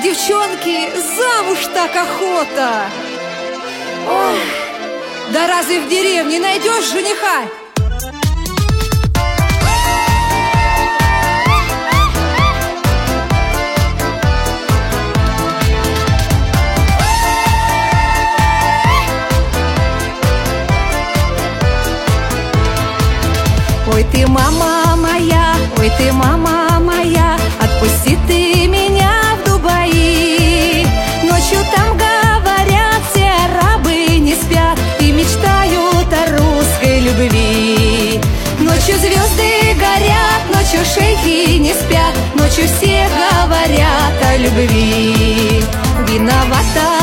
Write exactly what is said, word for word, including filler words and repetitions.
девчонки, замуж так охота. Ой, да разве в деревне найдешь жениха? Ой, ты, мама моя, ой, ты, мама моя, отпусти ты меня в Дубаи. Ночью там, говорят, все арабы не спят и мечтают о русской любви. Ночью звезды горят, ночью шейхи не спят, ночью все говорят о любви. Виновата